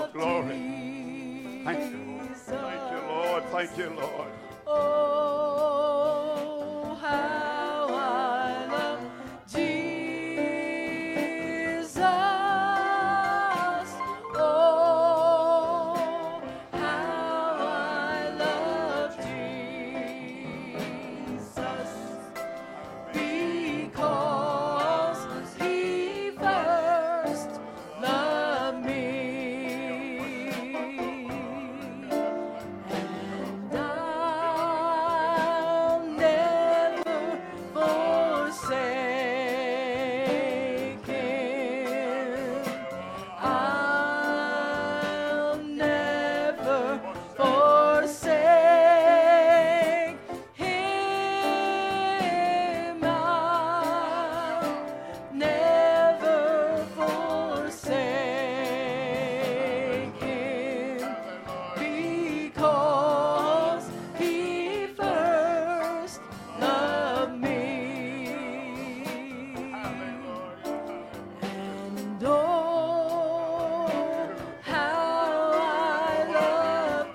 Glory. Thank you, Lord. Thank you, Lord. Thank you, Lord. Oh, how I love Jesus. Oh, how I love Jesus. Because he first loved me. And I'll never forsake him. I'll never forsake him. I'll never forsake him. Because he first loved me. And oh, how I love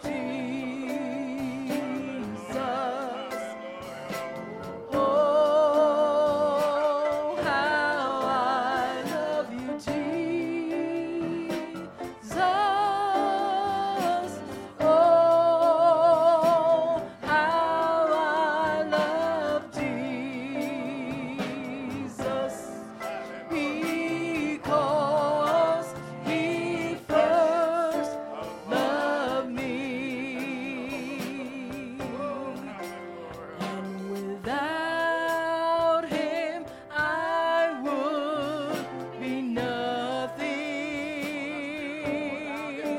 Jesus. Oh, how I love you, Jesus. Oh, how I love Jesus. Because he first loved me. And without him I would be nothing.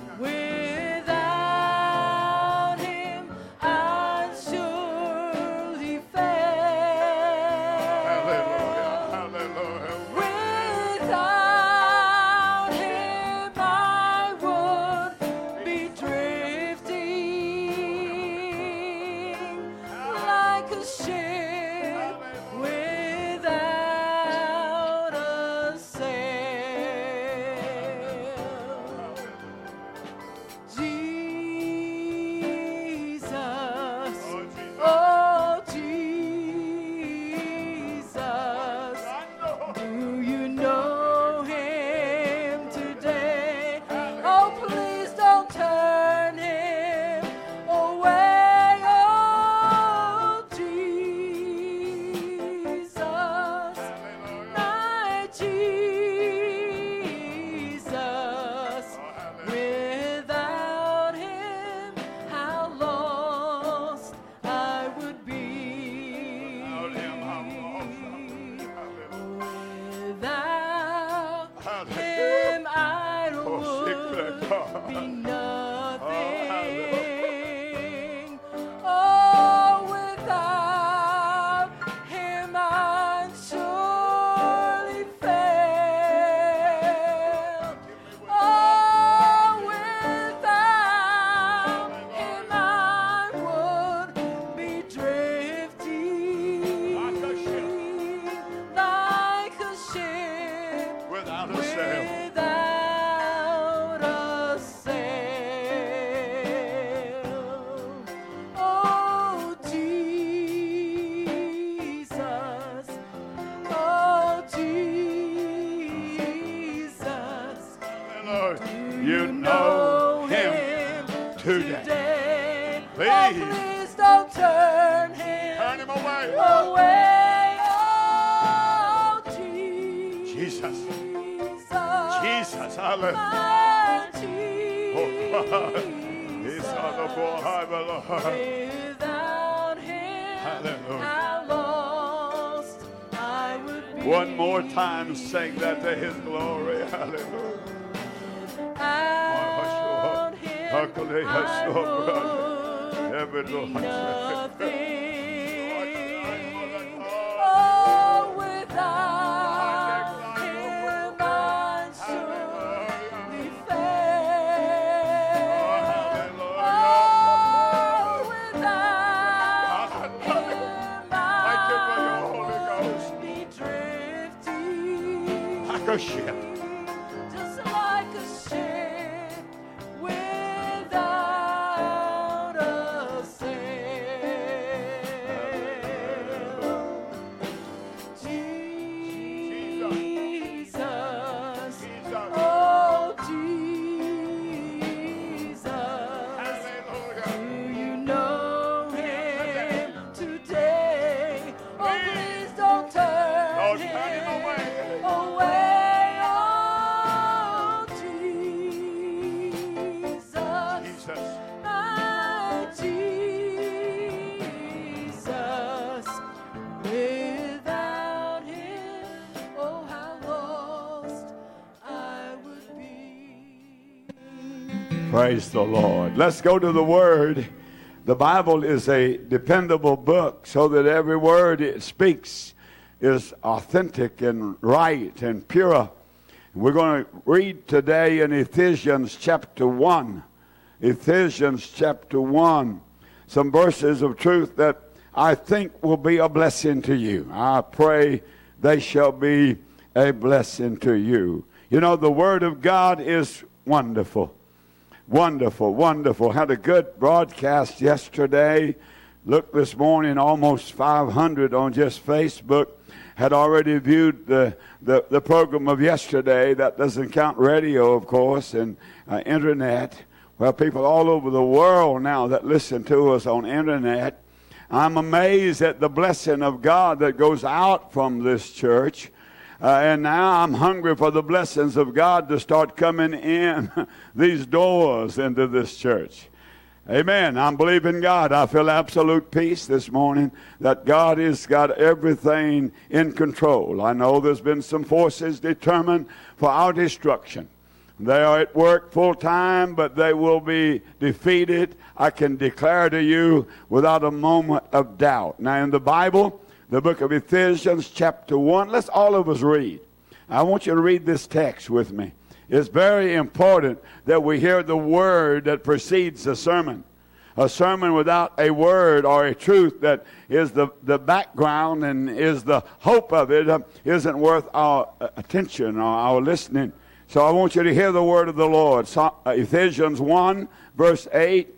Without him I'd surely fail. Hallelujah. Hallelujah. Without him I would be drifting like a ship without a sail. Jesus, oh Jesus, do you know him today? Oh, please don't turn him away. Oh, Jesus, my Jesus. Without him, how lost I would be. Without him, I would be nothing. Oh, without him, I'd surely fail. Oh, without him, I would be drifting like a ship Without a sail. without a sail. Oh, Jesus. Oh, Jesus. Lord, Do you know him today. Oh, Please. please don't turn him Turn him away. away. Oh, Jesus. Jesus. Hallelujah. My Oh, God. He's on the boy, high below. Without him, Hallelujah. how lost I would be. One more time, sing that to his glory. Hallelujah. Without him, I would be nothing. Oh, without him, I'd surely fail. Oh, without him, I'd be drifting Like a ship. just like a ship Praise the Lord. Let's go to the Word. The Bible is a dependable book so that every word it speaks is authentic and right and pure. We're going to read today in Ephesians chapter 1. Ephesians chapter 1. Some verses of truth that I think will be a blessing to you. I pray they shall be a blessing to you. You know, the Word of God is wonderful. Wonderful, wonderful. Had a good broadcast yesterday. Looked this morning, almost 500 on just Facebook. Had already viewed the program of yesterday. That doesn't count radio, of course, and internet. Well, people all over the world now that listen to us on internet. I'm amazed at the blessing of God that goes out from this church. And now I'm hungry for the blessings of God to start coming in these doors into this church. Amen. I'm believing God. I feel absolute peace this morning that God has got everything in control. I know there's been some forces determined for our destruction. They are at work full time, but they will be defeated. I can declare to you without a moment of doubt. Now in the Bible, the book of Ephesians chapter 1. Let's all of us read. I want you to read this text with me. It's very important that we hear the word that precedes the sermon. A sermon without a word or a truth that is the background and is the hope of it isn't worth our attention or our listening. So I want you to hear the word of the Lord. Ephesians 1 verse 8.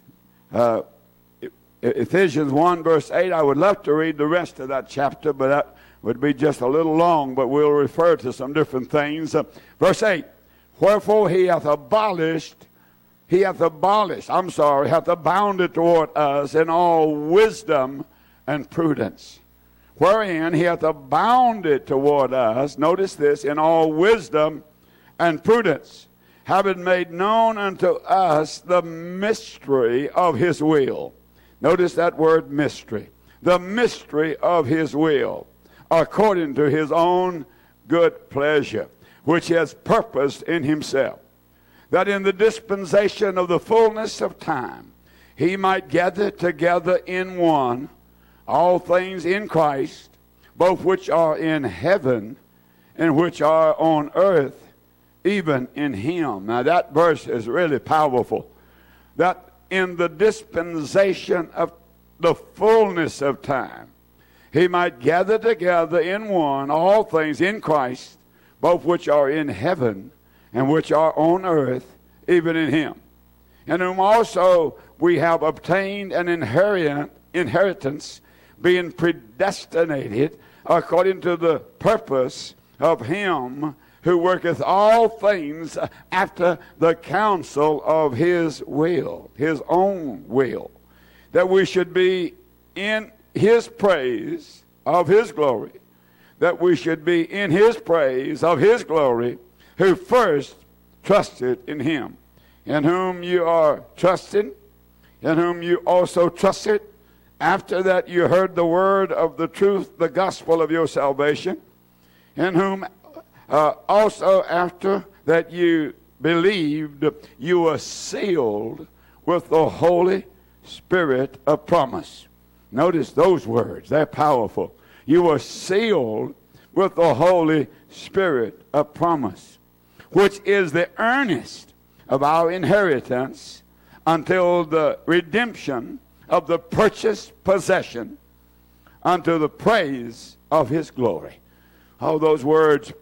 Ephesians 1 verse 8, I would love to read the rest of that chapter, but that would be just a little long, but we'll refer to some different things. Verse 8, wherefore he hath abounded toward us in all wisdom and prudence. Wherein he hath abounded toward us, notice this, in all wisdom and prudence, having made known unto us the mystery of his will. Notice that word mystery. The mystery of his will, according to his own good pleasure, which he has purposed in himself, that in the dispensation of the fullness of time he might gather together in one all things in Christ, both which are in heaven and which are on earth, even in him. Now that verse is really powerful. That in the dispensation of the fullness of time, he might gather together in one all things in Christ, both which are in heaven and which are on earth, even in him. In whom also we have obtained an inheritance, being predestinated according to the purpose of him who worketh all things after the counsel of his will, his own will, that we should be in his praise of his glory, that we should be in his praise of his glory, who first trusted in him, in whom you are trusting, in whom you also trusted, after that you heard the word of the truth, the gospel of your salvation, in whom also after that you believed, you were sealed with the Holy Spirit of promise. Notice those words. They're powerful. You were sealed with the Holy Spirit of promise, which is the earnest of our inheritance until the redemption of the purchased possession unto the praise of his glory. Oh, those words,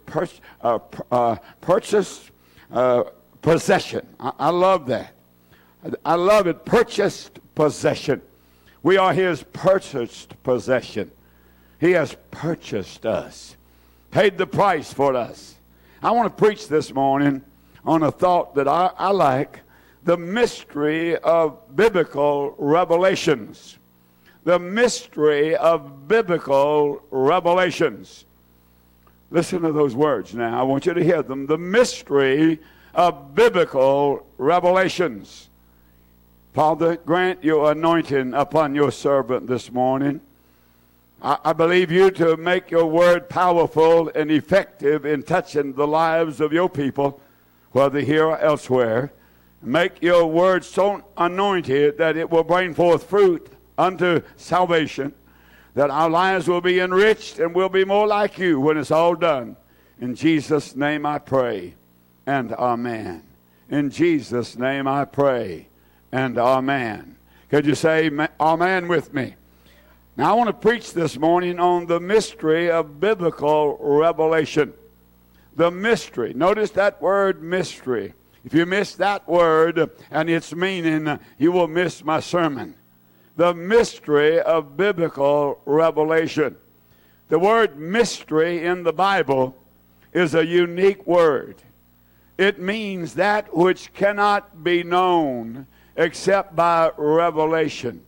purchased possession. I love that. I love it. Purchased possession. We are his purchased possession. He has purchased us, paid the price for us. I want to preach this morning on a thought that I like, the mystery of biblical revelations. The mystery of biblical revelations. Listen to those words now. I want you to hear them. The mystery of biblical revelations. Father, grant your anointing upon your servant this morning. I believe you to make your word powerful and effective in touching the lives of your people, whether here or elsewhere. Make your word so anointed that it will bring forth fruit unto salvation, that our lives will be enriched and will be more like you when it's all done. In Jesus' name I pray, and amen. In Jesus' name I pray, and amen. Could you say amen with me? Now I want to preach this morning on the mystery of biblical revelation. The mystery. Notice that word mystery. If you miss that word and its meaning, you will miss my sermon. The mystery of biblical revelation. The word mystery in the Bible is a unique word. It means that which cannot be known except by revelation.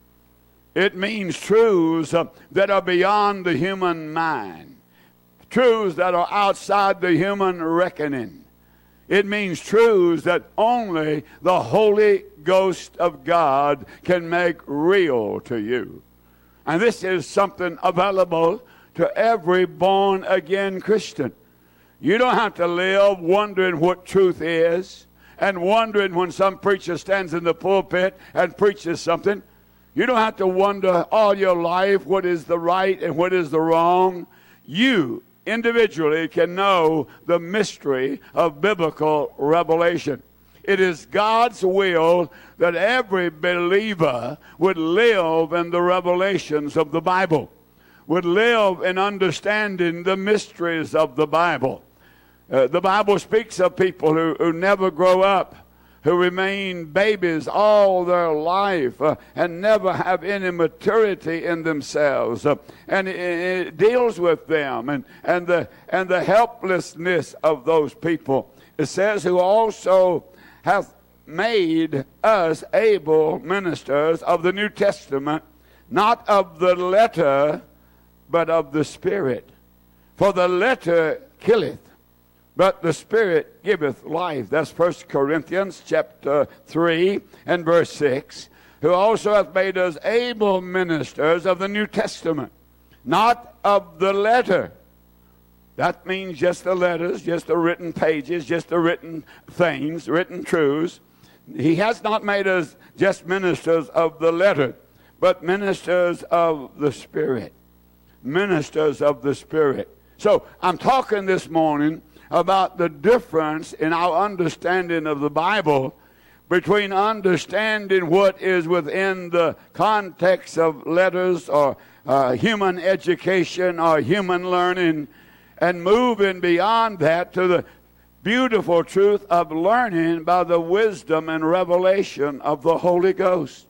It means truths that are beyond the human mind. Truths that are outside the human reckoning. It means truths that only the Holy Ghost of God can make real to you. And this is something available to every born-again Christian. You don't have to live wondering what truth is and wondering when some preacher stands in the pulpit and preaches something. You don't have to wonder all your life what is the right and what is the wrong. You individually can know the mystery of biblical revelation. It is God's will that every believer would live in the revelations of the Bible, would live in understanding the mysteries of the Bible. The Bible speaks of people who never grow up, who remain babies all their life and never have any maturity in themselves. And it deals with them and the helplessness of those people. It says, who also hath made us able ministers of the New Testament, not of the letter, but of the Spirit. For the letter killeth, but the Spirit giveth life. That's 1 Corinthians chapter 3 and verse 6. Who also hath made us able ministers of the New Testament, not of the letter. That means just the letters, just the written pages, just the written things, written truths. He has not made us just ministers of the letter, but ministers of the Spirit. Ministers of the Spirit. So I'm talking this morning about the difference in our understanding of the Bible between understanding what is within the context of letters or human education or human learning, and moving beyond that to the beautiful truth of learning by the wisdom and revelation of the Holy Ghost.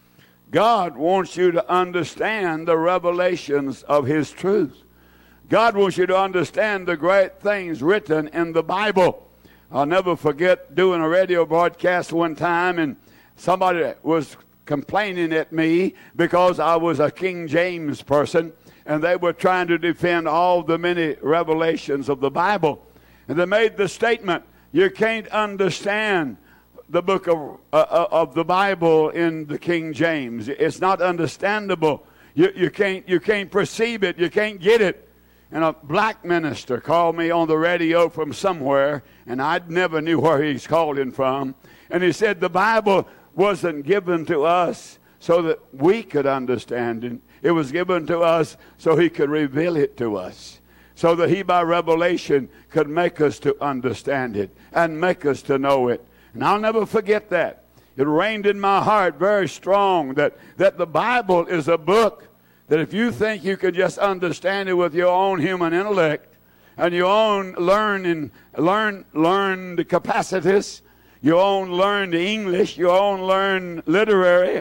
God wants you to understand the revelations of His truth. God wants you to understand the great things written in the Bible. I'll never forget doing a radio broadcast one time, and somebody was complaining at me because I was a King James person, and they were trying to defend all the many revelations of the Bible. And they made the statement, you can't understand the book of the Bible in the King James. It's not understandable. You can't perceive it. You can't get it. And a black minister called me on the radio from somewhere, and I never knew where he's calling from. And he said the Bible wasn't given to us so that we could understand it. It was given to us so He could reveal it to us, so that He by revelation could make us to understand it and make us to know it. And I'll never forget that. It reigned in my heart very strong that the Bible is a book that if you think you could just understand it with your own human intellect and your own learned capacities, your own learned English, your own learned literary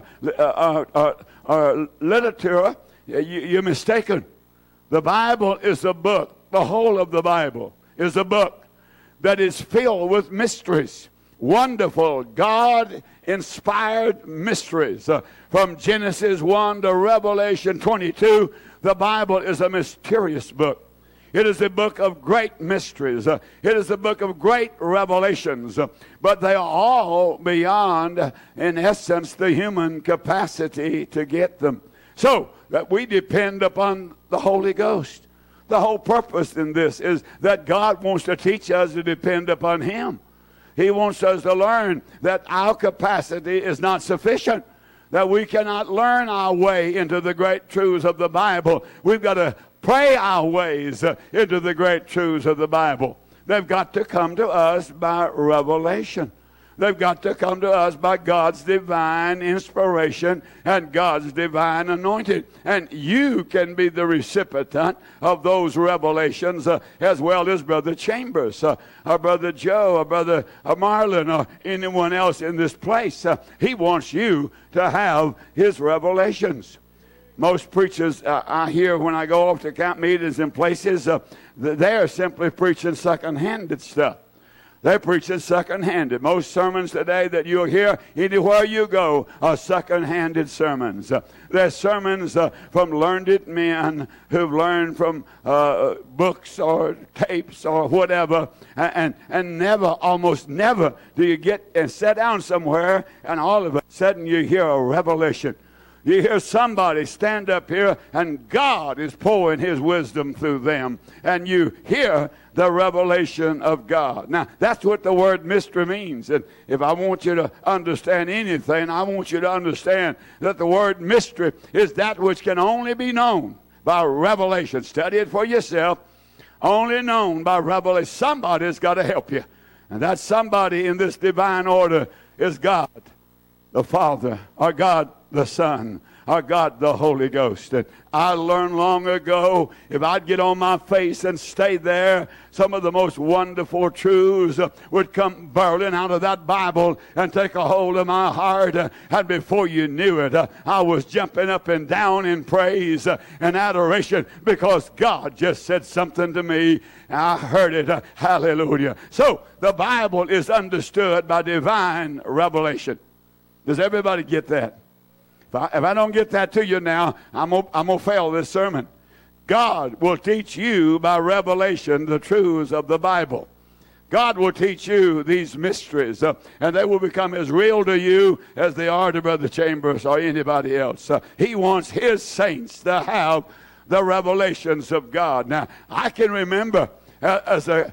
literature, you're mistaken. The Bible is a book. The whole of the Bible is a book that is filled with mysteries. Wonderful, God-inspired mysteries. From Genesis 1 to Revelation 22, the Bible is a mysterious book. It is a book of great mysteries. It is a book of great revelations. But they are all beyond, in essence, the human capacity to get them. So that we depend upon the Holy Ghost. The whole purpose in this is that God wants to teach us to depend upon Him. He wants us to learn that our capacity is not sufficient, that we cannot learn our way into the great truths of the Bible. We've got to pray our ways into the great truths of the Bible. They've got to come to us by revelation. They've got to come to us by God's divine inspiration and God's divine anointing. And you can be the recipient of those revelations as well as Brother Chambers, or Brother Joe, or Brother Marlon, or anyone else in this place. He wants you to have his revelations. Most preachers I hear when I go off to camp meetings in places, they're simply preaching second-handed stuff. They're preaching second-handed. Most sermons today that you'll hear anywhere you go are second-handed sermons. They're sermons from learned men who've learned from books or tapes or whatever, and never, almost never, do you get and sit down somewhere and all of a sudden you hear a revelation. You hear somebody stand up here and God is pouring his wisdom through them. And you hear the revelation of God. Now, that's what the word mystery means. And if I want you to understand anything, I want you to understand that the word mystery is that which can only be known by revelation. Study it for yourself. Only known by revelation. Somebody's got to help you. And that somebody in this divine order is God the Father, or God the Son, or God the Holy Ghost. And I learned long ago, if I'd get on my face and stay there, some of the most wonderful truths would come burling out of that Bible and take a hold of my heart. And before you knew it, I was jumping up and down in praise and adoration because God just said something to me. I heard it. Hallelujah. So the Bible is understood by divine revelation. Does everybody get that? If I don't get that to you now, I'm going to fail this sermon. God will teach you by revelation the truths of the Bible. God will teach you these mysteries, and they will become as real to you as they are to Brother Chambers or anybody else. He wants his saints to have the revelations of God. Now, I can remember as a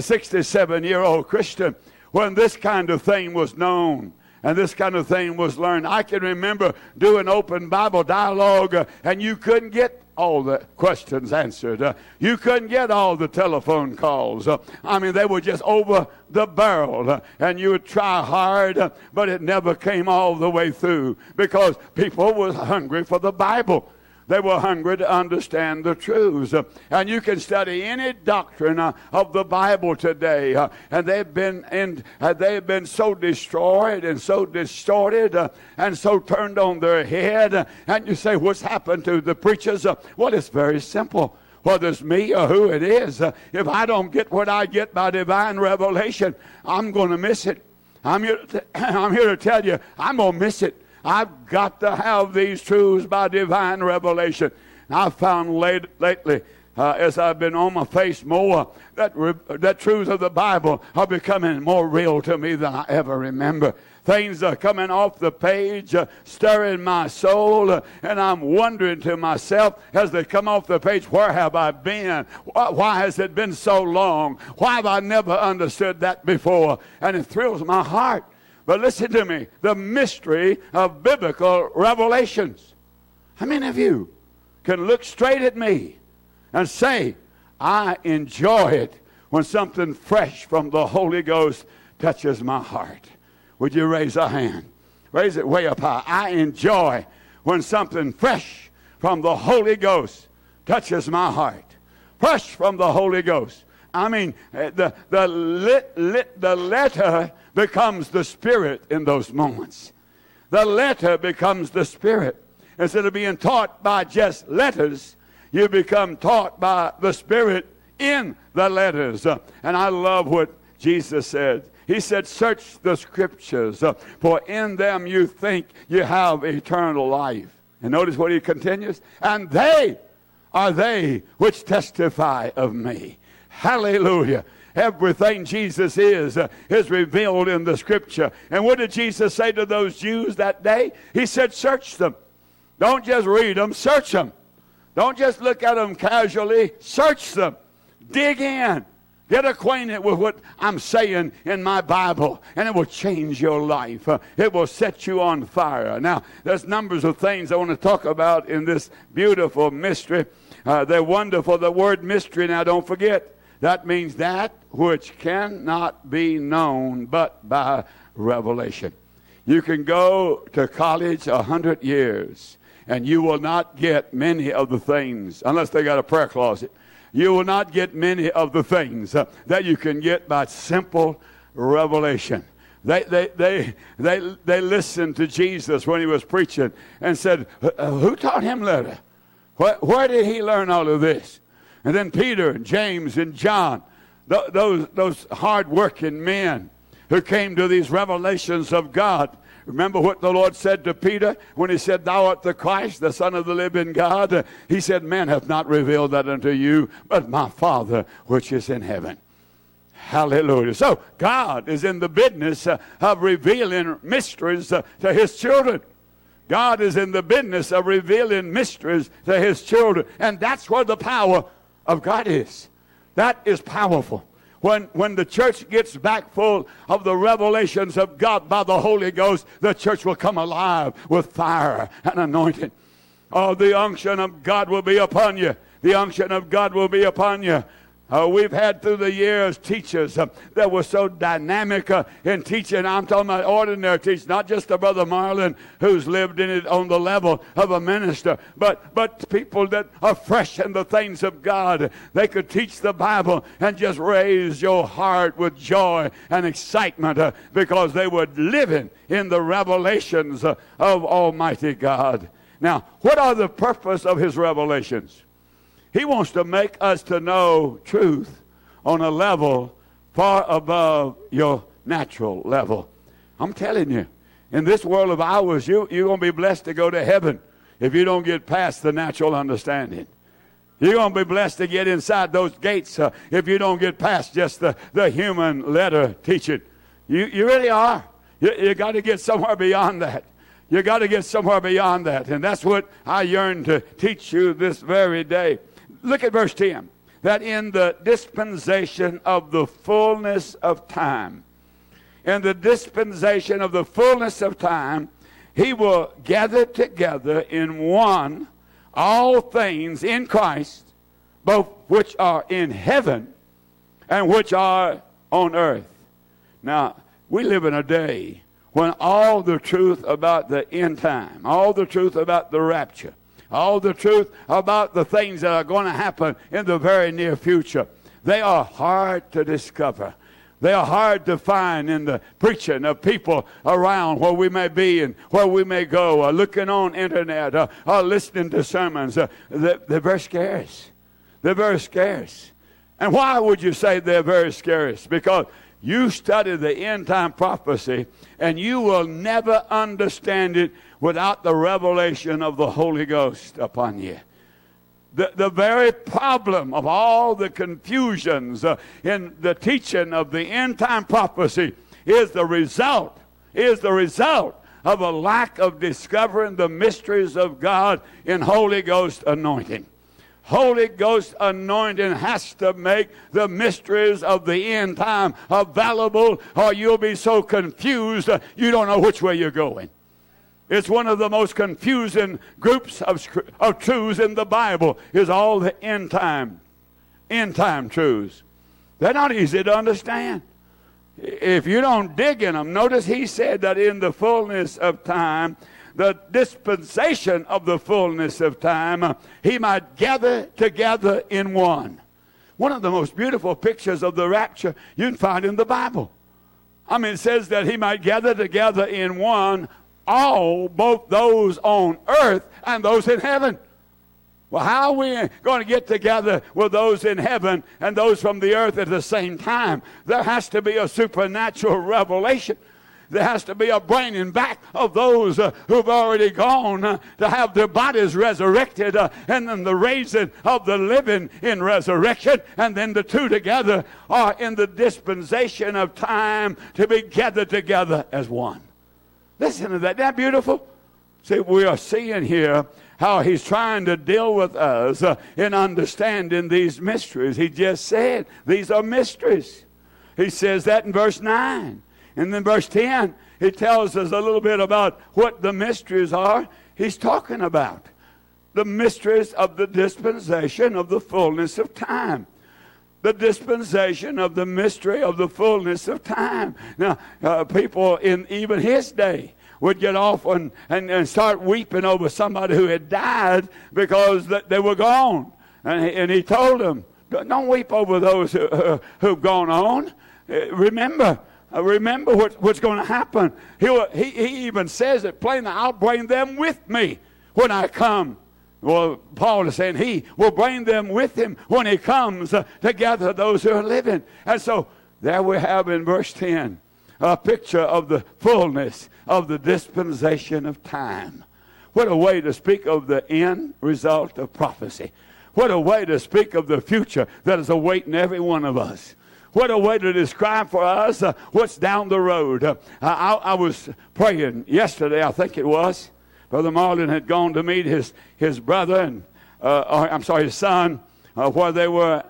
67-year-old Christian when this kind of thing was known. And this kind of thing was learned. I can remember doing open Bible dialogue, and you couldn't get all the questions answered. You couldn't get all the telephone calls. They were just over the barrel. And you would try hard, but it never came all the way through because people were hungry for the Bible. They were hungry to understand the truths. And you can study any doctrine of the Bible today. And they've been so destroyed and so distorted and so turned on their head. And you say, what's happened to the preachers? Well, it's very simple. Whether it's me or who it is, if I don't get what I get by divine revelation, I'm going to miss it. I'm here to tell you, I'm going to miss it. I've got to have these truths by divine revelation. And I've found lately, as I've been on my face more, that truths of the Bible are becoming more real to me than I ever remember. Things are coming off the page, stirring my soul, and I'm wondering to myself as they come off the page, where have I been? Why has it been so long? Why have I never understood that before? And it thrills my heart. But listen to me, the mystery of biblical revelations. How many of you can look straight at me and say, I enjoy it when something fresh from the Holy Ghost touches my heart? Would you raise a hand? Raise it way up high. I enjoy when something fresh from the Holy Ghost touches my heart. Fresh from the Holy Ghost. The letter becomes the Spirit in those moments. The letter becomes the Spirit. Instead of being taught by just letters, you become taught by the Spirit in the letters. And I love what Jesus said. He said, search the Scriptures, for in them you think you have eternal life. And notice what he continues. And they are they which testify of me. Hallelujah. Everything Jesus is revealed in the Scripture. And what did Jesus say to those Jews that day? He said, search them. Don't just read them, search them. Don't just look at them casually, search them. Dig in. Get acquainted with what I'm saying in my Bible, and it will change your life. It will set you on fire. Now, there's numbers of things I want to talk about in this beautiful mystery. They're wonderful. The word mystery, now don't forget, that means that which cannot be known but by revelation. You can go to college 100 years, and you will not get many of the things, unless they got a prayer closet. You will not get many of the things that you can get by simple revelation. They listened to Jesus when he was preaching and said, who taught him letter? Where did he learn all of this? And then Peter and James and John, those hard-working men who came to these revelations of God. Remember what the Lord said to Peter when he said, thou art the Christ, the Son of the living God? He said, man hath not revealed that unto you, but my Father which is in heaven. Hallelujah. So God is in the business of revealing mysteries to his children. God is in the business of revealing mysteries to his children. And that's where the power of God is. That is powerful. When the church gets back full of the revelations of God by the Holy Ghost, the church will come alive with fire and anointing. Oh, the unction of God will be upon you. The unction of God will be upon you. We've had through the years teachers that were so dynamic in teaching. I'm talking about ordinary teachers, not just a Brother Marlin who's lived in it on the level of a minister, but people that are fresh in the things of God. They could teach the Bible and just raise your heart with joy and excitement because they were living in the revelations of Almighty God. Now, what are the purpose of his revelations? He wants to make us to know truth on a level far above your natural level. I'm telling you, in this world of ours, you're going to be blessed to go to heaven if you don't get past the natural understanding. You're going to be blessed to get inside those gates if you don't get past just the human letter teaching. You really are. You got to get somewhere beyond that. You got to get somewhere beyond that. And that's what I yearn to teach you this very day. Look at verse 10. That in the dispensation of the fullness of time, in the dispensation of the fullness of time, he will gather together in one all things in Christ, both which are in heaven and which are on earth. Now, we live in a day when all the truth about the end time, all the truth about the rapture, all the truth about the things that are going to happen in the very near future, they are hard to discover. They are hard to find in the preaching of people around where we may be and where we may go, or looking on internet, or listening to sermons. They're very scarce. They're very scarce. And why would you say they're very scarce? Because you study the end time prophecy and you will never understand it without the revelation of the Holy Ghost upon you. The very problem of all the confusions in the teaching of the end time prophecy is the result of a lack of discovering the mysteries of God in Holy Ghost anointing. Holy Ghost anointing has to make the mysteries of the end time available, or you'll be so confused you don't know which way you're going. It's one of the most confusing groups of truths in the Bible is all the end time truths. They're not easy to understand if you don't dig in them. Notice he said that in the fullness of time, the dispensation of the fullness of time, he might gather together in one. One of the most beautiful pictures of the rapture you can find in the Bible. I mean, it says that he might gather together in one all, both those on earth and those in heaven. Well, how are we going to get together with those in heaven and those from the earth at the same time? There has to be a supernatural revelation. There has to be a bringing back of those who've already gone to have their bodies resurrected, and then the raising of the living in resurrection, and then the two together are in the dispensation of time to be gathered together as one. Listen to that. Isn't that beautiful? See, we are seeing here how he's trying to deal with us in understanding these mysteries. He just said these are mysteries. He says that in verse 9. And then verse 10, he tells us a little bit about what the mysteries are he's talking about. The mysteries of the dispensation of the fullness of time. The dispensation of the mystery of the fullness of time. Now, people in even his day would get off and start weeping over somebody who had died because they were gone. And he told them, don't weep over those who've gone on. Remember what's going to happen. He even says it plainly, I'll bring them with me when I come. Well, Paul is saying he will bring them with him when he comes to gather those who are living. And so there we have in verse 10 a picture of the fullness of the dispensation of time. What a way to speak of the end result of prophecy. What a way to speak of the future that is awaiting every one of us. What a way to describe for us what's down the road. I was praying yesterday, I think it was. Brother Marlin had gone to meet his brother, and his son, where they were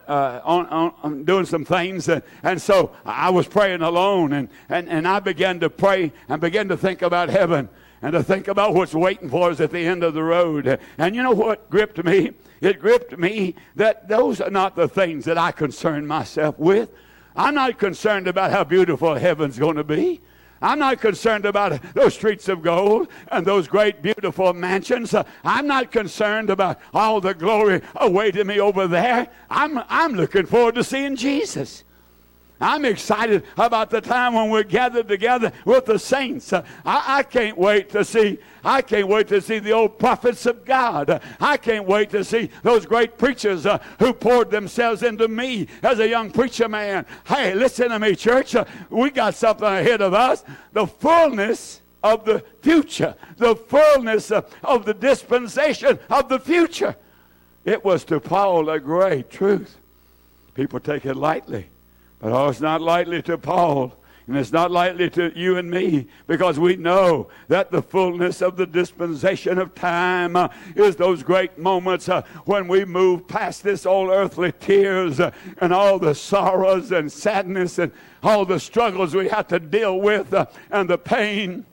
on doing some things. And so I was praying alone, and I began to pray and began to think about heaven and to think about what's waiting for us at the end of the road. And you know what gripped me? It gripped me that those are not the things that I concern myself with. I'm not concerned about how beautiful heaven's going to be. I'm not concerned about those streets of gold and those great, beautiful mansions. I'm not concerned about all the glory awaiting me over there. I'm looking forward to seeing Jesus. I'm excited about the time when we're gathered together with the saints. I can't wait to see. I can't wait to see the old prophets of God. I can't wait to see those great preachers who poured themselves into me as a young preacher man. Hey, listen to me, church. We got something ahead of us. The fullness of the future. The fullness of the dispensation of the future. It was to Paul a great truth. People take it lightly. But it's not lightly to Paul, and it's not lightly to you and me, because we know that the fullness of the dispensation of time is those great moments when we move past this old earthly tears and all the sorrows and sadness and all the struggles we have to deal with and the pain.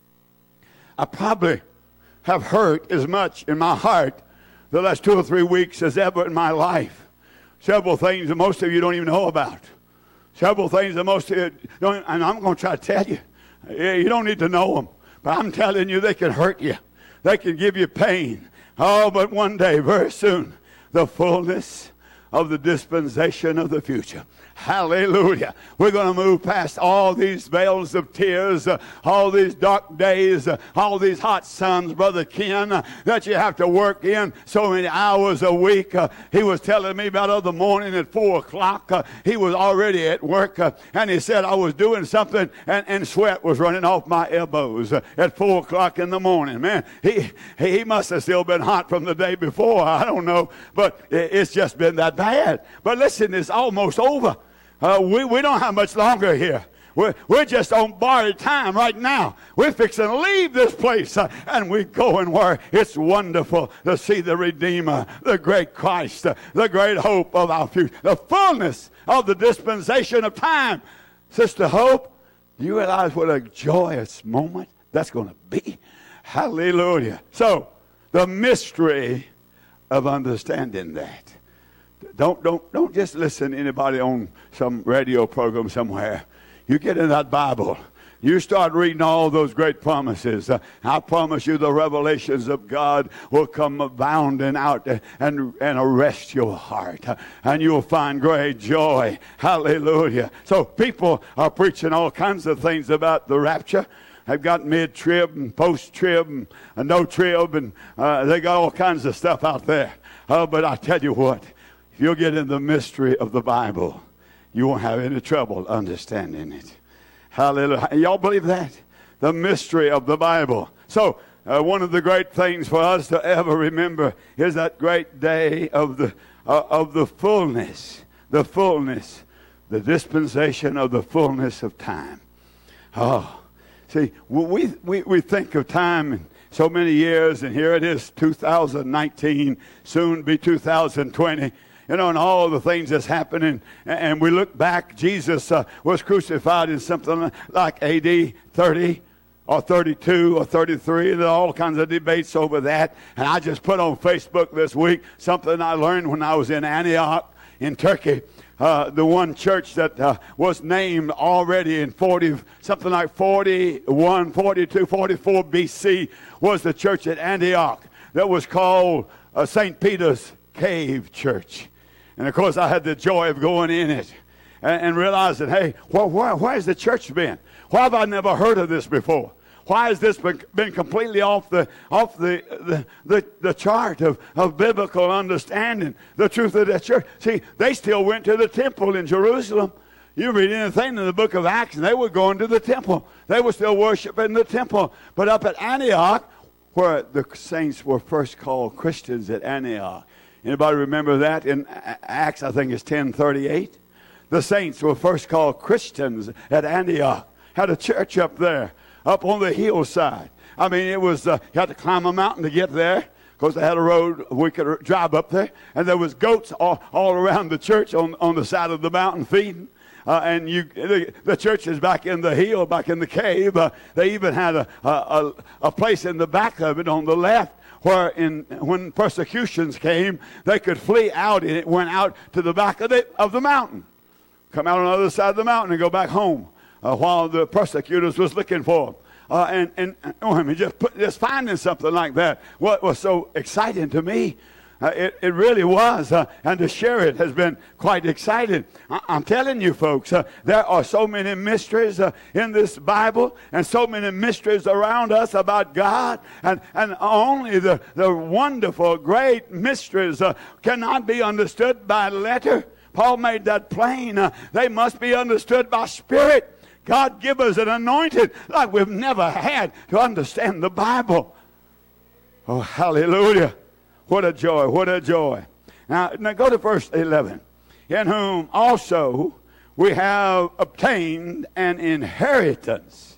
I probably have hurt as much in my heart the last 2 or 3 weeks as ever in my life. Several things that most of you don't even know about. Several things that most of you don't, and I'm going to try to tell you. You don't need to know them, but I'm telling you they can hurt you. They can give you pain. Oh, but one day, very soon, the fullness of the dispensation of the future. Hallelujah. We're going to move past all these veils of tears, all these dark days, all these hot suns, Brother Ken, that you have to work in so many hours a week. He was telling me about the other morning at 4 o'clock. He was already at work, and he said, I was doing something, and sweat was running off my elbows at 4 o'clock in the morning. Man, he must have still been hot from the day before. I don't know, but it's just been that bad. But listen, it's almost over. We don't have much longer here. We're just on borrowed time right now. We're fixing to leave this place, and we're going where it's wonderful to see the Redeemer, the great Christ, the great hope of our future, the fullness of the dispensation of time. Sister Hope, do you realize what a joyous moment that's going to be? Hallelujah. So, the mystery of understanding that. Don't just listen to anybody on some radio program somewhere. You get in that Bible. You start reading all those great promises. I promise you the revelations of God will come abounding out and arrest your heart. And you'll find great joy. Hallelujah. So people are preaching all kinds of things about the rapture. They've got mid-trib and post-trib and no-trib. And they got all kinds of stuff out there. But I tell you what. If you'll get in the mystery of the Bible, you won't have any trouble understanding it. Hallelujah. Y'all believe that? The mystery of the Bible. So, one of the great things for us to ever remember is that great day of the fullness, the dispensation of the fullness of time. Oh, see, we think of time So many years, and here it is, 2019, soon be 2020. You know, and all the things that's happening. And we look back, Jesus was crucified in something like AD 30 or 32 or 33. There are all kinds of debates over that. And I just put on Facebook this week something I learned when I was in Antioch in Turkey. The one church that was named already in something like 41, 42, 44 BC was the church at Antioch that was called St. Peter's Cave Church. And of course I had the joy of going in it and realizing, hey, where has the church been? Why have I never heard of this before? Why has this been completely off the chart of biblical understanding, the truth of that church? See, they still went to the temple in Jerusalem. You read anything in the book of Acts, and they were going to the temple. They were still worshiping the temple. But up at Antioch, where the saints were first called Christians at Antioch. Anybody remember that in Acts, I think it's 10:38? The saints were first called Christians at Antioch. Had a church up there, up on the hillside. I mean, it was, you had to climb a mountain to get there, because they had a road we could drive up there. And there was goats all around the church on the side of the mountain feeding. The church is back in the hill, back in the cave. They even had a place in the back of it on the left where when persecutions came, they could flee out, and it went out to the back of the mountain. Come out on the other side of the mountain and go back home while the persecutors was looking for them. Just finding something like that, what was so exciting to me, it really was, and to share it has been quite exciting. I'm telling you folks, there are so many mysteries in this Bible, and so many mysteries around us about God, and only the wonderful, great mysteries cannot be understood by letter. Paul made that plain. They must be understood by spirit. God give us an anointing like we've never had to understand the Bible. Oh, hallelujah. What a joy, what a joy. Now go to verse 11. In whom also we have obtained an inheritance.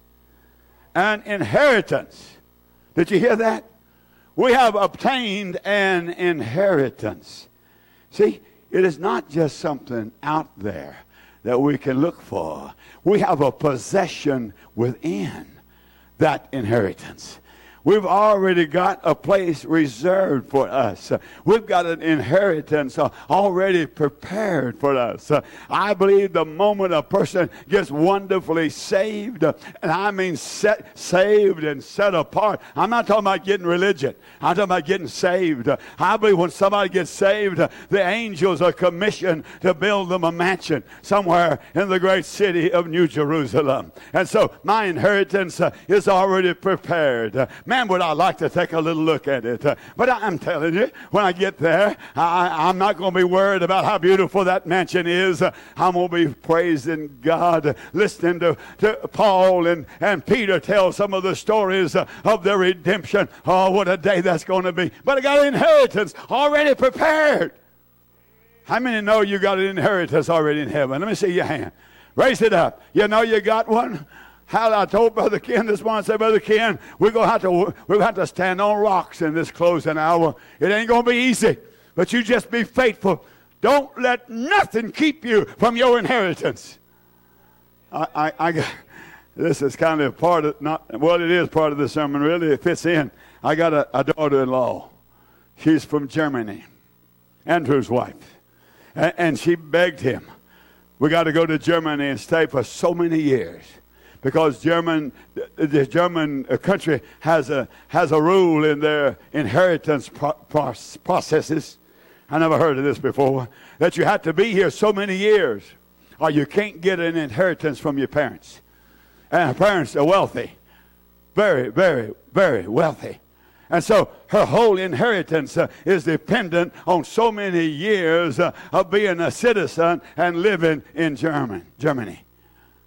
An inheritance. Did you hear that? We have obtained an inheritance. See, it is not just something out there that we can look for. We have a possession within that inheritance. We've already got a place reserved for us. We've got an inheritance already prepared for us. I believe the moment a person gets wonderfully saved, and I mean saved and set apart. I'm not talking about getting religion. I'm talking about getting saved. I believe when somebody gets saved, the angels are commissioned to build them a mansion somewhere in the great city of New Jerusalem. And so my inheritance is already prepared. Man, would I like to take a little look at it. But I'm telling you, when I get there, I'm not going to be worried about how beautiful that mansion is. I'm going to be praising God, listening to Paul and Peter tell some of the stories of their redemption. Oh, what a day that's going to be. But I got an inheritance already prepared. How many know you got an inheritance already in heaven? Let me see your hand. Raise it up. You know you got one? How I told Brother Ken this morning, I said, Brother Ken, we're going to have to stand on rocks in this closing hour. It ain't going to be easy, but you just be faithful. Don't let nothing keep you from your inheritance. This is kind of part of, it is part of the sermon, really. It fits in. I got a daughter-in-law. She's from Germany, Andrew's wife. And she begged him, we got to go to Germany and stay for so many years. Because the German country has a rule in their inheritance processes. I never heard of this before. That you have to be here so many years, or you can't get an inheritance from your parents. And her parents are wealthy, very, very, very wealthy. And so her whole inheritance is dependent on so many years of being a citizen and living in Germany.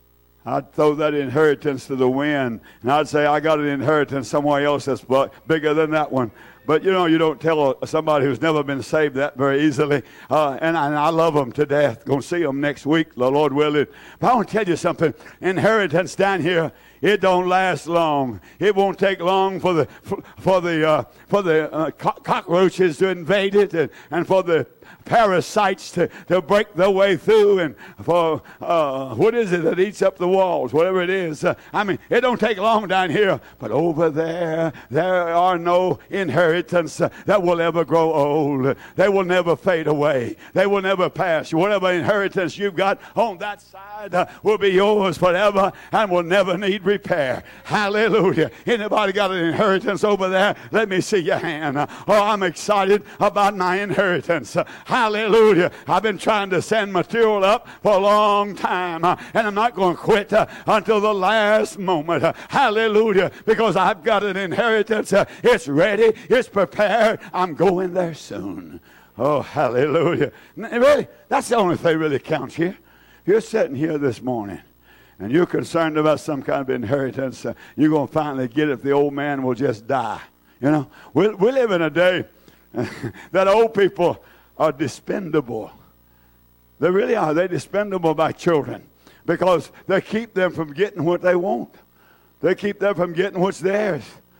I'd throw that inheritance to the wind, and I'd say, I got an inheritance somewhere else that's bigger than that one. But, you know, you don't tell somebody who's never been saved that very easily. And I love them to death. Going to see them next week, the Lord willing. But I want to tell you something. Inheritance down here, it don't last long. It won't take long for the cockroaches to invade it, and for the parasites to break their way through, and for what is it that eats up the walls, whatever it is. I mean, it don't take long down here, but over there are no inheritance that will ever grow old. They will never fade away. They will never pass. Whatever inheritance you've got on that side will be yours forever and will never need repair. Hallelujah. Anybody got an inheritance over there? Let me see your hand. Oh, I'm excited about my inheritance. Hallelujah. I've been trying to send material up for a long time, and I'm not going to quit until the last moment. Hallelujah. Because I've got an inheritance. It's ready. It's prepared. I'm going there soon. Oh, hallelujah. Really, that's the only thing really counts here. If you're sitting here this morning and you're concerned about some kind of inheritance, you're going to finally get it if the old man will just die. You know, we live in a day that old people are dispendable. They really are. They're dispendable by children because they keep them from getting what they want. They keep them from getting what's theirs.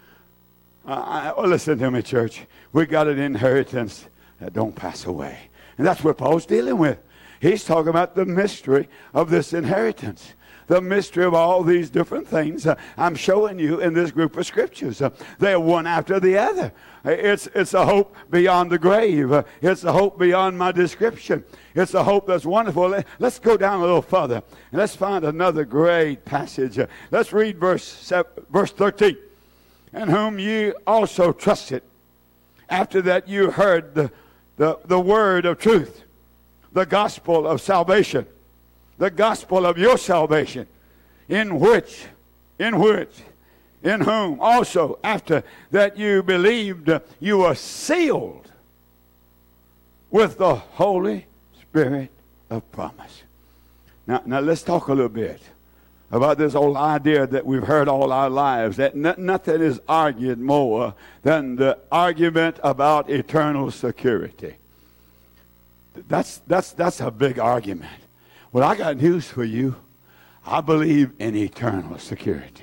Listen to me, church. We got an inheritance that don't pass away. And that's what Paul's dealing with. He's talking about the mystery of this inheritance. The mystery of all these different things I'm showing you in this group of scriptures. They're one after the other. It's a hope beyond the grave. It's a hope beyond my description. It's a hope that's wonderful. Let's go down a little further and let's find another great passage. Let's read verse 13. In whom ye also trusted, after that you heard the word of truth, the gospel of salvation, the gospel of your salvation, in whom also after that you believed, you were sealed with the Holy Spirit of promise. Now let's talk a little bit about this old idea that we've heard all our lives, that nothing is argued more than the argument about eternal security. That's a big argument. Well, I got news for you. I believe in eternal security.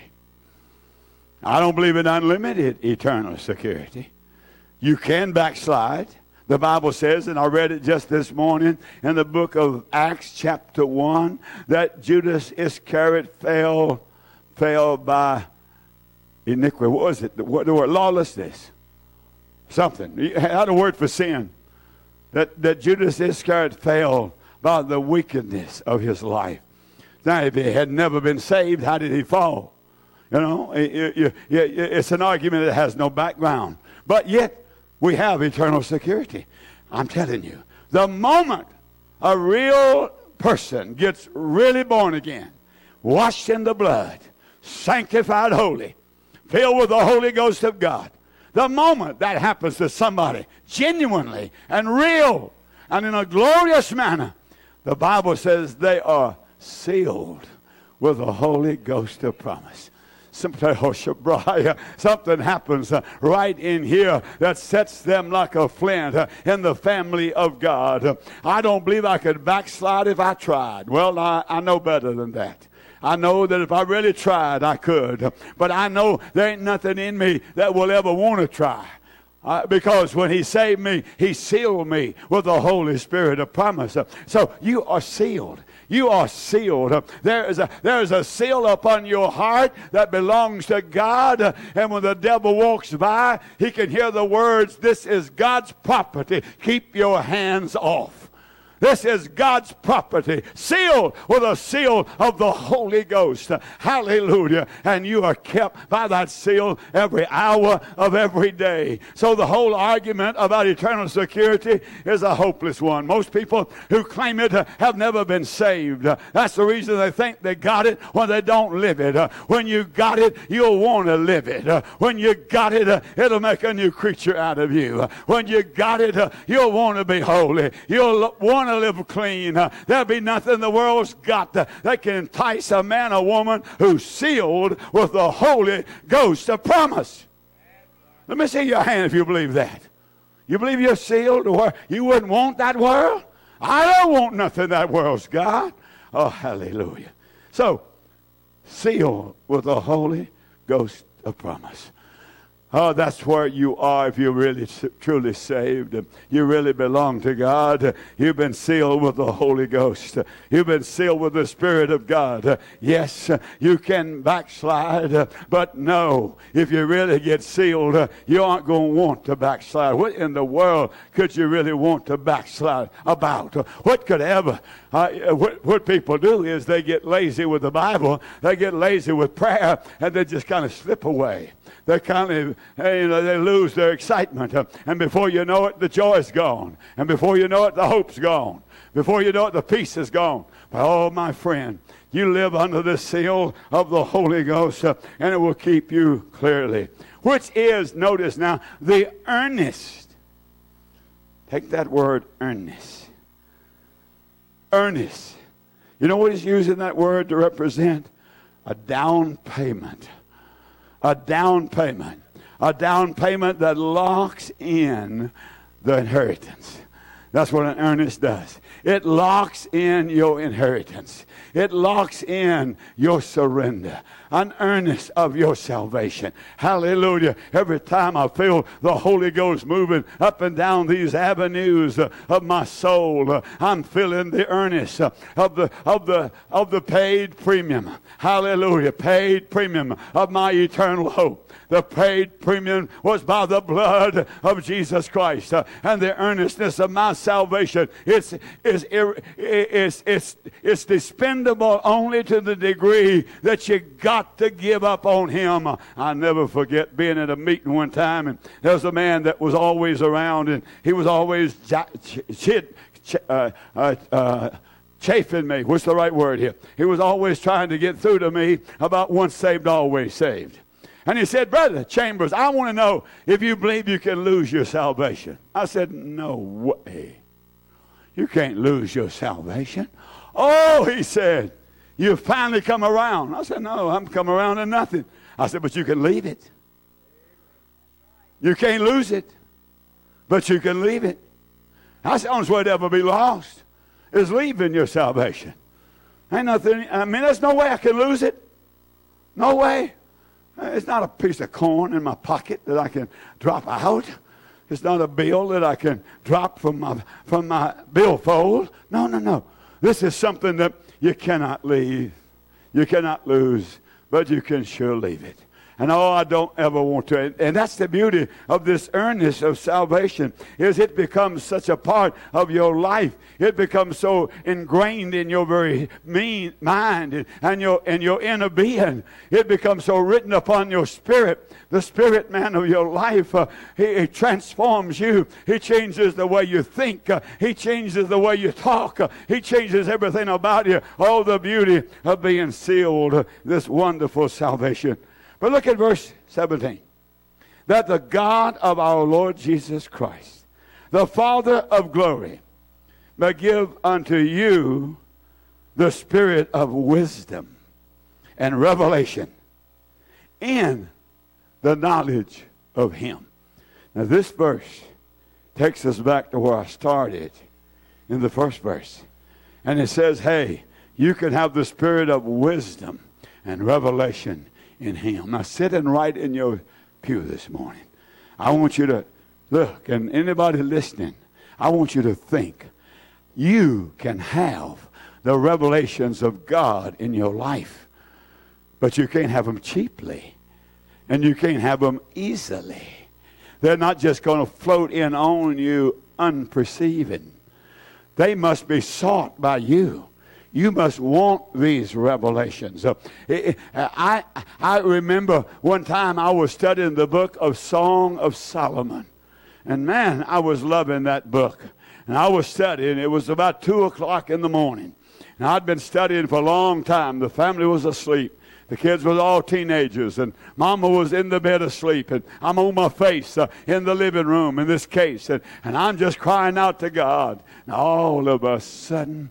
I don't believe in unlimited eternal security. You can backslide. The Bible says, and I read it just this morning in the book of Acts chapter 1, that Judas Iscariot fell by iniquity. What was it? The word lawlessness. Something. He had a word for sin. That Judas Iscariot fell by the wickedness of his life. Now, if he had never been saved, how did he fall? You know, it's an argument that has no background. But yet, we have eternal security. I'm telling you, the moment a real person gets really born again, washed in the blood, sanctified holy, filled with the Holy Ghost of God, the moment that happens to somebody genuinely and real and in a glorious manner, the Bible says they are sealed with the Holy Ghost of promise. Something happens right in here that sets them like a flint in the family of God. I don't believe I could backslide if I tried. Well, I know better than that. I know that if I really tried, I could. But I know there ain't nothing in me that will ever want to try. Because when he saved me, he sealed me with the Holy Spirit of promise. So you are sealed. You are sealed. There is a seal upon your heart that belongs to God. And when the devil walks by, he can hear the words, "This is God's property. Keep your hands off." This is God's property, sealed with a seal of the Holy Ghost. Hallelujah. And you are kept by that seal every hour of every day. So the whole argument about eternal security is a hopeless one. Most people who claim it have never been saved. That's the reason they think they got it when they don't live it. When you got it, you'll want to live it. When you got it, it'll make a new creature out of you. When you got it, you'll want to be holy. You'll want to to live clean. There'll be nothing the world's got that can entice a man or woman who's sealed with the Holy Ghost of promise. Let me see your hand if you believe that. You believe you're sealed or you wouldn't want that world? I don't want nothing that world's got. Oh, hallelujah. So, sealed with the Holy Ghost of promise. Oh, that's where you are if you're really truly saved. You really belong to God. You've been sealed with the Holy Ghost. You've been sealed with the Spirit of God. Yes, you can backslide, but no, if you really get sealed, you aren't going to want to backslide. What in the world could you really want to backslide about? What could ever? What people do is they get lazy with the Bible, they get lazy with prayer, and they just kind of slip away. They kind of, they lose their excitement. And before you know it, the joy's gone. And before you know it, the hope's gone. Before you know it, the peace is gone. But oh, my friend, you live under the seal of the Holy Ghost, and it will keep you clearly. Which is, notice now, the earnest. Take that word, earnest. Earnest. You know what he's using that word to represent? A down payment. A down payment. A down payment that locks in the inheritance. That's what an earnest does. It locks in your inheritance. It locks in your surrender. An earnest of your salvation. Hallelujah. Every time I feel the Holy Ghost moving up and down these avenues of my soul, I'm feeling the earnest of the paid premium. Hallelujah. Paid premium of my eternal hope. The paid premium was by the blood of Jesus Christ. And the earnestness of my salvation, it's dispendable only to the degree that you got to give up on him. I'll never forget being at a meeting one time, and there was a man that was always around, and he was always chafing me. What's the right word here? He was always trying to get through to me about once saved, always saved. And he said, Brother Chambers, I want to know if you believe you can lose your salvation. I said, no way. You can't lose your salvation. Oh, he said, you've finally come around. I said, no, I haven't come around to nothing. I said, but you can leave it. You can't lose it, but you can leave it. That's the only way to ever be lost is leaving your salvation. Ain't nothing, I mean, there's no way I can lose it. No way. It's not a piece of corn in my pocket that I can drop out. It's not a bill that I can drop from my billfold. No, no, no. This is something that you cannot leave. You cannot lose, but you can sure leave it. And oh, I don't ever want to. And that's the beauty of this earnest of salvation, is it becomes such a part of your life. It becomes so ingrained in your very mind and your inner being. It becomes so written upon your spirit. The spirit man of your life, he transforms you. He changes the way you think. He changes the way you talk. He changes everything about you. Oh, the beauty of being sealed, this wonderful salvation. But look at verse 17. That the God of our Lord Jesus Christ, the Father of glory, may give unto you the spirit of wisdom and revelation in the knowledge of him. Now this verse takes us back to where I started in the first verse. And it says, hey, you can have the spirit of wisdom and revelation in him. Now sitting right in your pew this morning, I want you to look, and anybody listening, I want you to think you can have the revelations of God in your life, but you can't have them cheaply, and you can't have them easily. They're not just going to float in on you unperceiving. They must be sought by you. You must want these revelations. I remember one time I was studying the book of Song of Solomon. And man, I was loving that book. And I was studying. It was about 2 o'clock in the morning. And I'd been studying for a long time. The family was asleep. The kids was all teenagers, and Mama was in the bed asleep, and I'm on my face in the living room in this case, and I'm just crying out to God. And all of a sudden,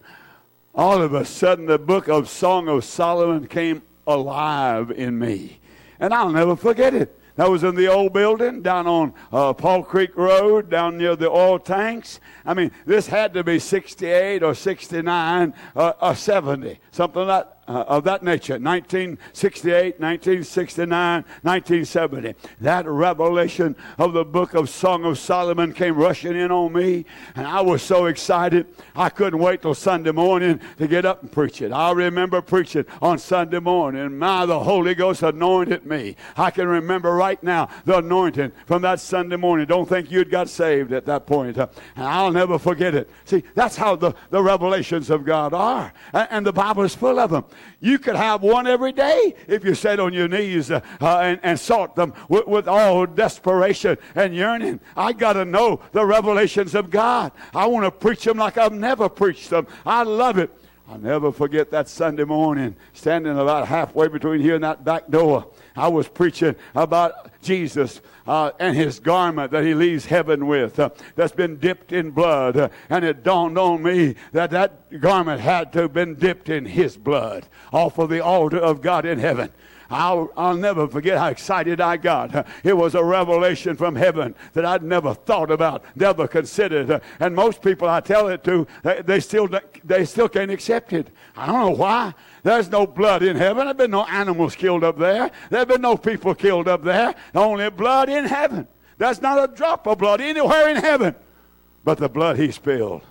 the book of Song of Solomon came alive in me. And I'll never forget it. That was in the old building down on Paul Creek Road, down near the oil tanks. I mean, this had to be 68 or 69 or 70, something like of that nature. 1968, 1969, 1970. That revelation of the book of Song of Solomon came rushing in on me, and I was so excited I couldn't wait till Sunday morning to get up and preach it. I remember preaching on Sunday morning, and the Holy Ghost anointed me. I can remember right now the anointing from that Sunday morning. Don't think you'd got saved at that point. And I'll never forget it. See, that's how the revelations of God are. And the Bible is full of them. You could have one every day if you sat on your knees and sought them with all desperation and yearning. I got to know the revelations of God. I want to preach them like I've never preached them. I love it. I'll never forget that Sunday morning, standing about halfway between here and that back door. I was preaching about Jesus and his garment that he leaves heaven with that's been dipped in blood. And it dawned on me that that garment had to have been dipped in his blood off of the altar of God in heaven. I'll never forget how excited I got. It was a revelation from heaven that I'd never thought about, never considered. And most people I tell it to, they still can't accept it. I don't know why. There's no blood in heaven. There's been no animals killed up there. There's been no people killed up there. Only blood in heaven. There's not a drop of blood anywhere in heaven but the blood he spilled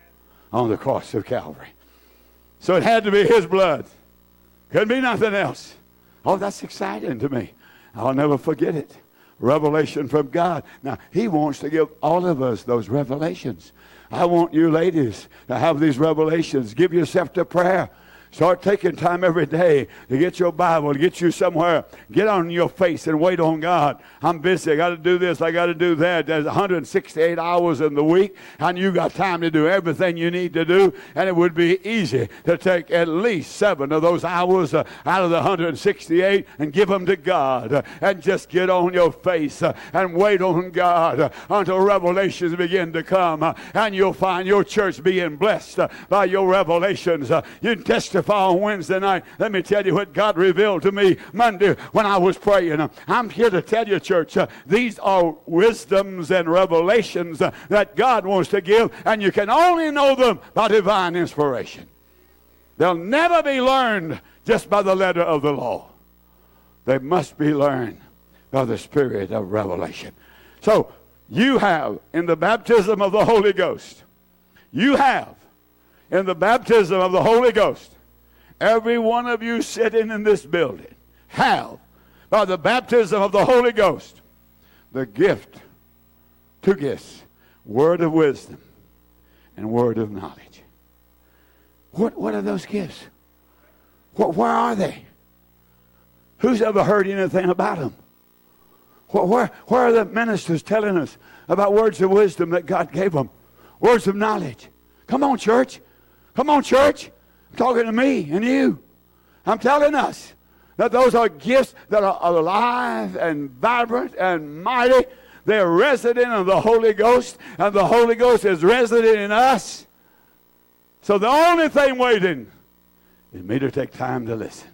on the cross of Calvary. So it had to be his blood. Couldn't be nothing else. Oh, that's exciting to me. I'll never forget it. Revelation from God. Now, he wants to give all of us those revelations. I want you ladies to have these revelations. Give yourself to prayer. Start taking time every day to get your Bible, to get you somewhere. Get on your face and wait on God. I'm busy. I got to do this. I got to do that. There's 168 hours in the week, and you got time to do everything you need to do. And it would be easy to take at least 7 of those hours out of the 168 and give them to God. And just get on your face and wait on God until revelations begin to come. And you'll find your church being blessed by your revelations. You can testify on Wednesday night. Let me tell you what God revealed to me Monday when I was praying. I'm here to tell you, church, these are wisdoms and revelations that God wants to give, and you can only know them by divine inspiration. They'll never be learned just by the letter of the law. They must be learned by the Spirit of revelation. So you have in the baptism of the Holy Ghost, you have in the baptism of the Holy Ghost, every one of you sitting in this building have, by the baptism of the Holy Ghost, the gift, 2 gifts, word of wisdom and word of knowledge. What are those gifts? Where are they? Who's ever heard anything about them? Where are the ministers telling us about words of wisdom that God gave them? Words of knowledge. Come on, church. Come on, church. I'm talking to me and you. I'm telling us that those are gifts that are alive and vibrant and mighty. They're resident of the Holy Ghost, and the Holy Ghost is resident in us. So the only thing waiting is me to take time to listen.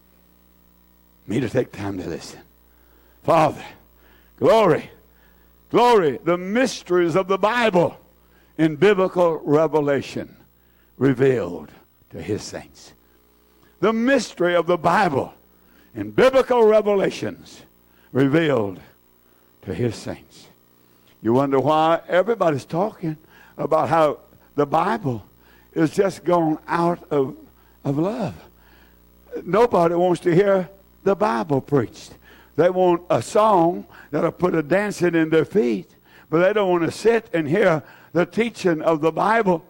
Me to take time to listen. Father, glory, glory, the mysteries of the Bible in biblical revelation revealed to his saints. The mystery of the Bible in biblical revelations revealed to his saints. You wonder why everybody's talking about how the Bible is just gone out of love. Nobody wants to hear the Bible preached. They want a song that'll put a dancing in their feet, but they don't want to sit and hear the teaching of the Bible.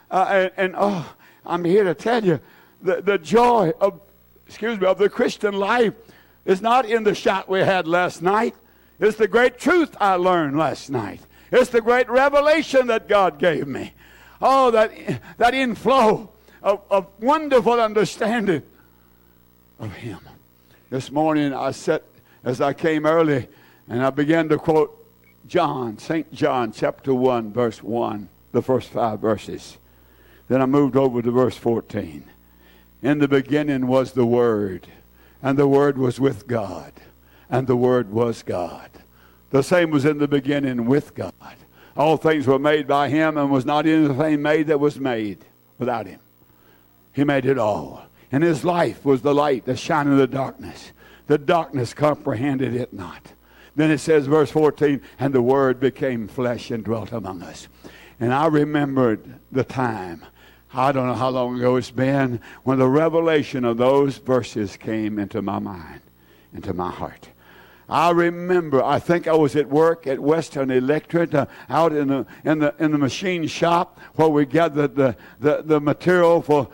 I'm here to tell you, the joy of the Christian life is not in the shot we had last night. It's the great truth I learned last night. It's the great revelation that God gave me. Oh, that inflow of wonderful understanding of him. This morning I sat as I came early and I began to quote John, St. John chapter 1, verse 1, the first 5 verses. Then I moved over to verse 14. In the beginning was the Word, and the Word was with God, and the Word was God. The same was in the beginning with God. All things were made by him, and was not anything made that was made without him. He made it all. And his life was the light that shined in the darkness. The darkness comprehended it not. Then it says, verse 14, and the Word became flesh and dwelt among us. And I remembered the time, I don't know how long ago it's been, when the revelation of those verses came into my mind, into my heart. I remember, I think I was at work at Western Electric, out in the machine shop where we gathered the material for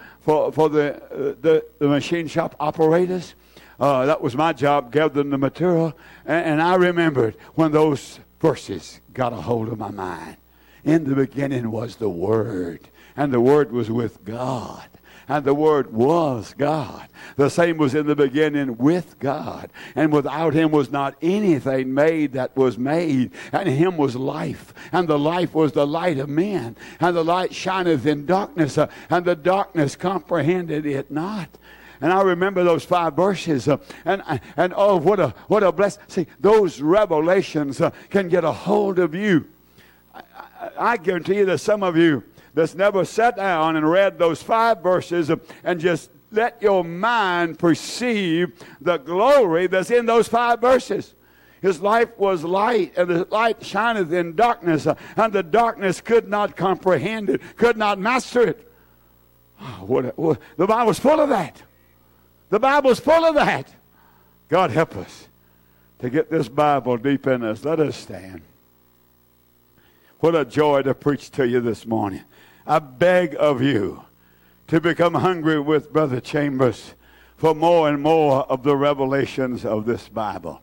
the machine shop operators. That was my job, gathering the material. And I remembered when those verses got a hold of my mind. In the beginning was the Word, and the Word was with God, and the Word was God. The same was in the beginning with God, and without him was not anything made that was made. And in him was life, and the life was the light of men. And the light shineth in darkness, and the darkness comprehended it not. And I remember those 5 verses, and oh, what a blessing. See, those revelations can get a hold of you. I guarantee you that some of you that's never sat down and read those 5 verses and just let your mind perceive the glory that's in those 5 verses. His life was light, and the light shineth in darkness, and the darkness could not comprehend it, could not master it. Oh, the Bible's full of that. The Bible's full of that. God help us to get this Bible deep in us. Let us stand. What a joy to preach to you this morning. I beg of you to become hungry with Brother Chambers for more and more of the revelations of this Bible.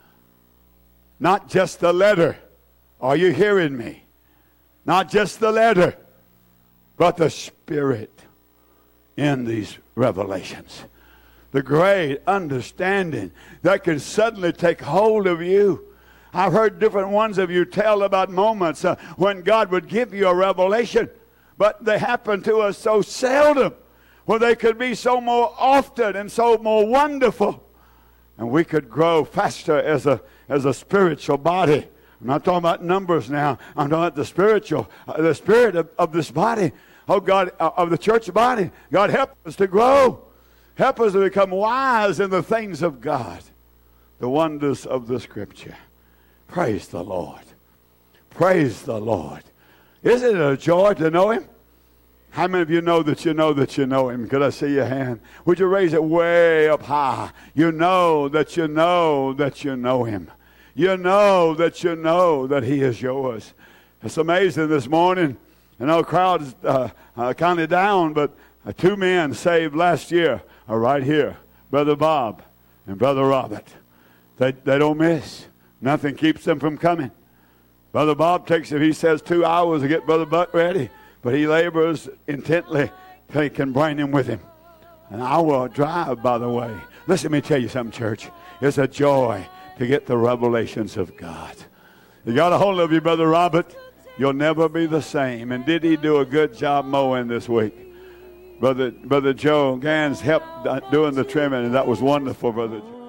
Not just the letter. Are you hearing me? Not just the letter, but the Spirit in these revelations. The great understanding that can suddenly take hold of you. I've heard different ones of you tell about moments when God would give you a revelation, but they happen to us so seldom, when they could be so more often and so more wonderful. And we could grow faster as a spiritual body. I'm not talking about numbers now. I'm talking about the spirit of this body. Oh God, of the church body. God, help us to grow. Help us to become wise in the things of God, the wonders of the Scripture. Praise the Lord. Praise the Lord. Isn't it a joy to know him? How many of you know that you know that you know him? Could I see your hand? Would you raise it way up high? You know that you know that you know him. You know that you know that he is yours. It's amazing this morning. I know the crowd is kind of down, but 2 men saved last year are right here. Brother Bob and Brother Robert. They don't miss. Nothing keeps them from coming. Brother Bob takes, if he says 2 hours to get Brother Buck ready, but he labors intently till he can bring him with him. And I will drive, by the way. Listen, let me tell you something, church. It's a joy to get the revelations of God. You got a hold of you, Brother Robert. You'll never be the same. And did he do a good job mowing this week? Brother Joe Gans helped doing the trimming, and that was wonderful, Brother Joe.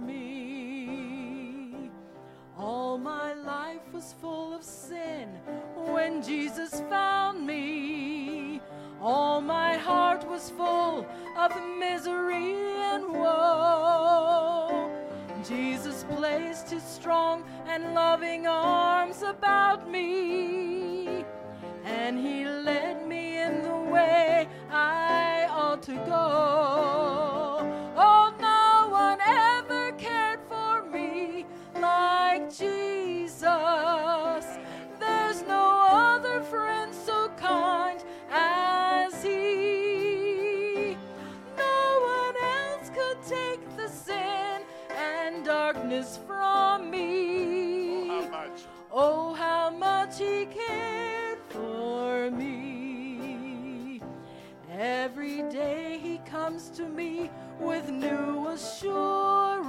All my life was full of sin when Jesus found me. All my heart was full of misery and woe. Jesus placed his strong and loving arms about me, and he led me in the way I ought to go. Oh, no one ever cared for me like Jesus. There's no other friend so kind as he. No one else could take the sin and darkness from me. Oh, how much? Oh, how much he cared for me. Every day he comes to me with new assurance.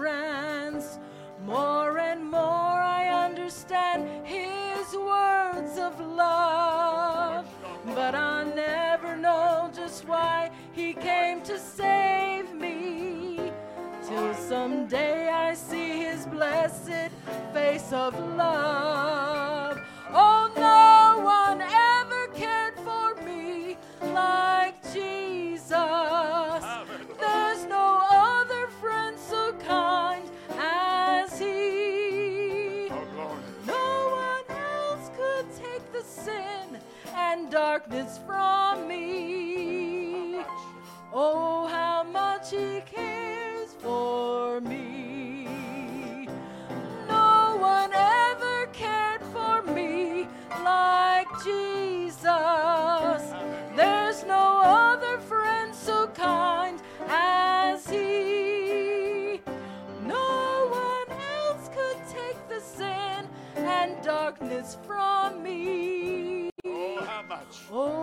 why he came to save me. Till someday I see his blessed face of love. Oh, no one ever cared for me like Jesus. There's no other friend so kind as he. No one else could take the sin and darkness from me. Oh, how much he cares for me. No one ever cared for me like Jesus. There's no other friend so kind as he. No one else could take the sin and darkness from me. Oh, how much? Oh,